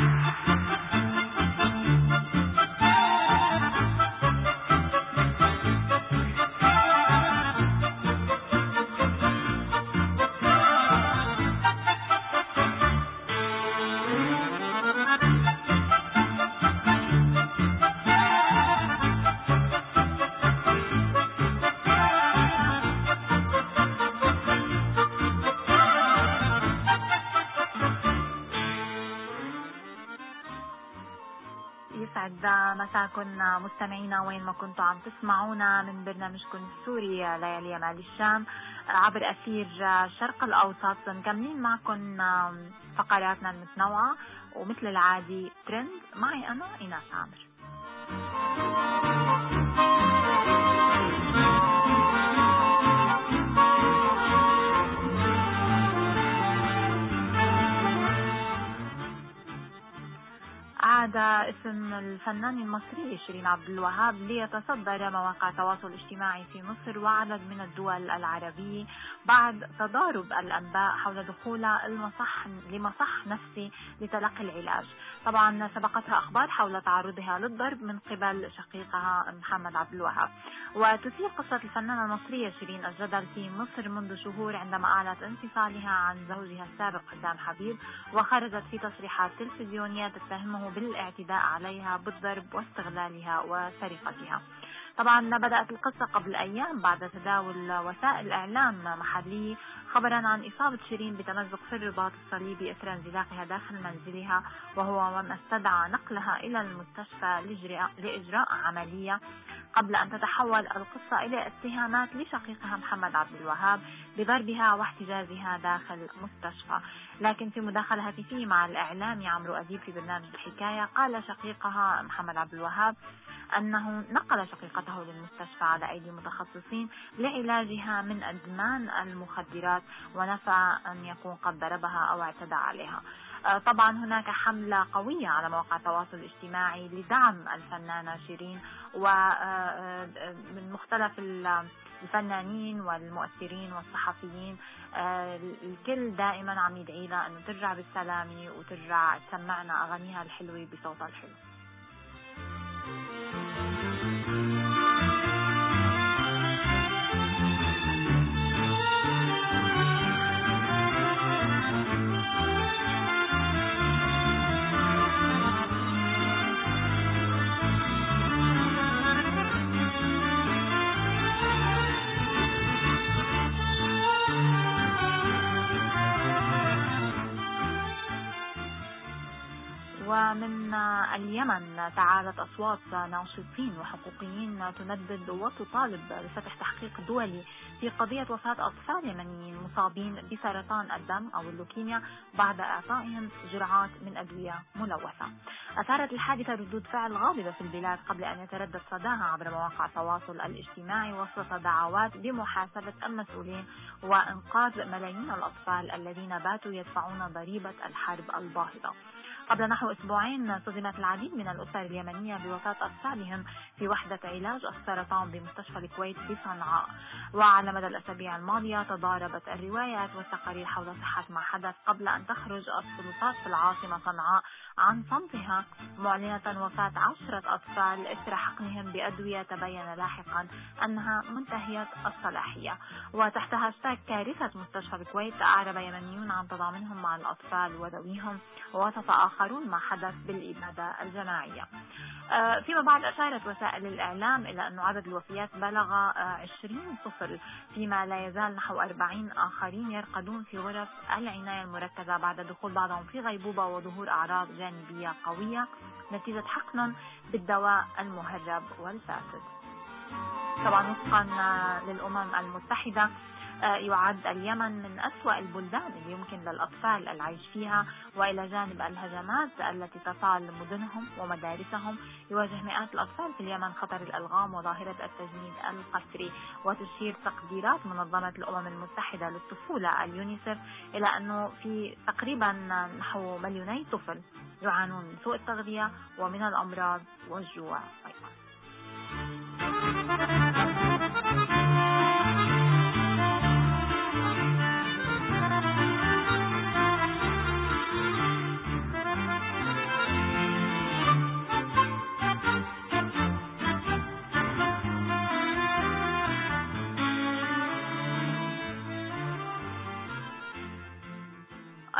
يسعد مساكن مستمعينا وين ما كنتوا عم تسمعونا من برنامجكم السوري ليالي مال الشام عبر أثير الشرق الأوسط. مكملين معكم فقراتنا المتنوعة ومثل العادي ترند معي أنا إيناس عامر. عاد اسم الفنان المصري شيرين عبد الوهاب ليتصدر مواقع التواصل الاجتماعي في مصر وعدد من الدول العربية بعد تضارب الأنباء حول دخولها لمصح نفسي لتلقي العلاج. طبعا سبقتها أخبار حول تعرضها للضرب من قبل شقيقها محمد عبد الوهاب. وتثير قصة الفنانة المصرية شيرين الجدل في مصر منذ شهور عندما أعلنت انفصالها عن زوجها السابق حسام حبيب، وخرجت في تصريحات تلفزيونية تتهمه بالاعتداء عليها بالضرب واستغلالها وسرقتها. طبعا بدأت القصة قبل أيام بعد تداول وسائل إعلام محلية خبرا عن إصابة شيرين بتمزق في الرباط الصليبي إثر انزلاقها داخل منزلها، وهو ما استدعى نقلها إلى المستشفى لإجراء عملية قبل أن تتحول القصة إلى اتهامات لشقيقها محمد عبد الوهاب بضربها واحتجازها داخل مستشفى. لكن في مداخلة هاتفية مع الإعلامي عمرو أديب في برنامج الحكاية قال شقيقها محمد عبد الوهاب أنه نقل شقيقته للمستشفى على أيدي متخصصين لعلاجها من إدمان المخدرات، ونفى أن يكون قد ضربها أو اعتدى عليها. طبعا هناك حملة قوية على مواقع التواصل الاجتماعي لدعم الفنانة شيرين، ومن مختلف الفنانين والمؤثرين والصحفيين الكل دائما عم يدعي لها أنه ترجع بالسلامة وترجع تسمعنا أغانيها الحلوة بصوتها الحلو. ومن اليمن تعالت أصوات ناشطين وحقوقيين تندد وتطالب بفتح تحقيق دولي في قضية وفاة أطفال يمنيين مصابين بسرطان الدم أو اللوكيميا بعد إعطائهم جرعات من أدوية ملوثة. أثارت الحادثة ردود فعل غاضبة في البلاد قبل أن يتردد صداها عبر مواقع التواصل الاجتماعي وسط دعوات بمحاسبة المسؤولين وإنقاذ ملايين الأطفال الذين باتوا يدفعون ضريبة الحرب الباهظة. قبل نحو أسبوعين صدمت العديد من الأسر اليمنية بوفاة أطفالهم في وحدة علاج السرطان بمستشفى الكويت بصنعاء. وعلى مدى الأسابيع الماضية تضاربت الروايات والتقارير حول صحة ما حدث قبل أن تخرج السلطات في العاصمة صنعاء عن صمتها معلنة وفاة 10 أطفال إثر حقنهم بأدوية تبين لاحقا أنها منتهية الصلاحية. وتحت هاشتاج كارثة مستشفى الكويت أعرب يمنيون عن تضامنهم مع الأطفال وذويهم، ووصف آخرون ما حدث بالإبادة الجماعية. فيما بعد أشارت وسائل الإعلام إلى أن عدد الوفيات بلغ 20 طفل، فيما لا يزال نحو 40 آخرين يرقدون في غرف العناية المركزة بعد دخول بعضهم في غيبوبة وظهور أعراض جانبية قوية نتيجة حقن بالدواء المهرب والفاسد. طبعا وفقا للأمم المتحدة يعد اليمن من أسوأ البلدان اللي يمكن للأطفال العيش فيها، وإلى جانب الهجمات التي تصال مدنهم ومدارسهم يواجه مئات الأطفال في اليمن خطر الألغام وظاهرة التجنيد القسري. وتشير تقديرات منظمة الأمم المتحدة للطفولة اليونيسف إلى أنه في تقريبا نحو 2 مليون طفل يعانون من سوء التغذية ومن الأمراض والجوع أيضا.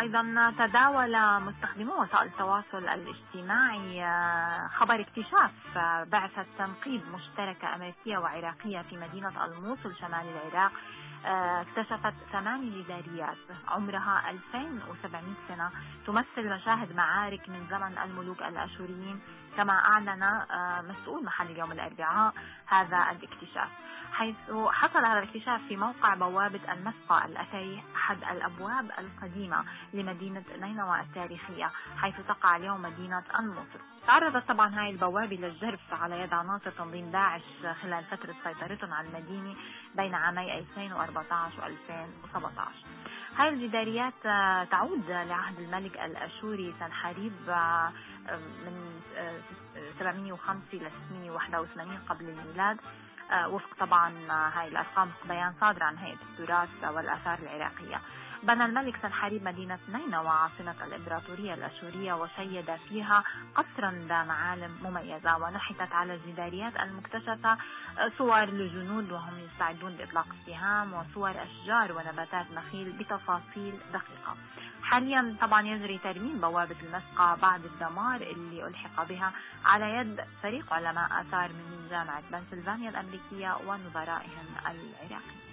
أيضا تداول مستخدمو وسائل التواصل الاجتماعي خبر اكتشاف بعثة تنقيب مشتركة أمريكية وعراقية في مدينة الموصل شمال العراق اكتشفت 8 جداريات عمرها 2700 سنة تمثل مشاهد معارك من زمن الملوك الأشوريين، كما أعلن مسؤول محلي اليوم الأربعاء هذا الاكتشاف، حيث حصل هذا الاكتشاف في موقع بوابة المسقى الأثري أحد الأبواب القديمة لمدينة نينوى التاريخية، حيث تقع اليوم مدينة الموصل. تعرضت طبعا هاي البوابة للجرف على يد عناصر تنظيم داعش خلال فترة سيطرتهم على المدينة بين عامي 2014 و 2017. هاي الجداريات تعود لعهد الملك الأشوري سنحريب من 705 إلى 681 قبل الميلاد، وفق طبعا هاي الأرقام بيان صادر عن هيئة التراث والآثار العراقية. بنى الملك سنحريب مدينة نينوى عاصمة الإمبراطورية الأشورية وشيد فيها قصرا ذا معالم مميزة، ونحتت على الجداريات المكتشفة صور لجنود وهم يستعدون لإطلاق السهام وصور أشجار ونباتات نخيل بتفاصيل دقيقة. حاليا طبعا يجري ترميم بوابة المسقى بعد الدمار اللي ألحق بها على يد فريق علماء آثار من جامعة بنسلفانيا الأمريكية ونظرائهم العراقيين.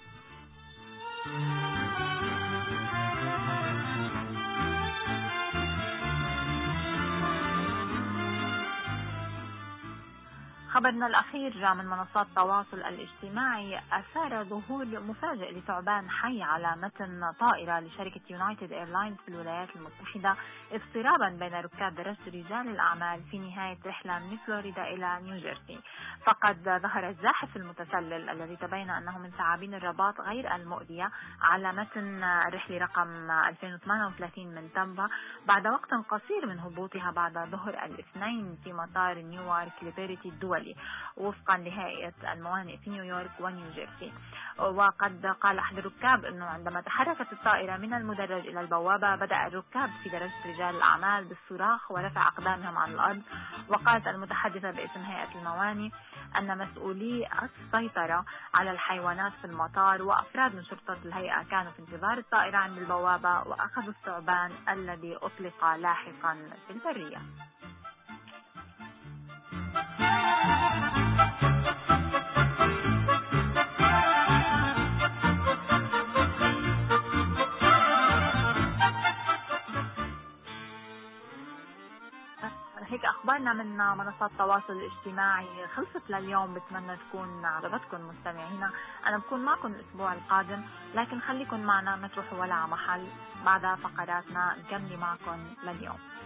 خبرنا الأخير من منصات التواصل الاجتماعي أثار ظهور مفاجئ لثعبان حي على متن طائرة لشركة يونايتد ايرلاينز في الولايات المتحدة اضطرابا بين ركاب درجة رجال الأعمال في نهاية رحلة من فلوريدا إلى نيوجيرسي. فقد ظهر الزاحف المتسلل الذي تبين أنه من ثعابين الرباط غير المؤذية على متن الرحلة رقم 2038 من تامبا بعد وقت قصير من هبوطها بعد ظهر الاثنين في مطار نيويورك ليبرتي الدولي وفقا لهيئة الموانئ في نيويورك ونيوجيرسي. وقد قال أحد الركاب أنه عندما تحركت الطائرة من المدرج إلى البوابة بدأ الركاب في درجة رجال الأعمال بالصراخ ورفع أقدامهم عن الأرض. وقالت المتحدثة باسم هيئة الموانئ أن مسؤولي السيطرة على الحيوانات في المطار وأفراد من شرطة الهيئة كانوا في انتظار الطائرة عند البوابة وأخذوا الثعبان الذي أطلق لاحقا في البرية. هيك أخبارنا من منصات التواصل الاجتماعي خلصت لليوم. بتمنى تكون عجبتكم مستمعينا. أنا بكون معكم الأسبوع القادم، لكن خليكن معنا ما تروحوا ولا على محل، بعد فقراتنا نكمل معكم لليوم.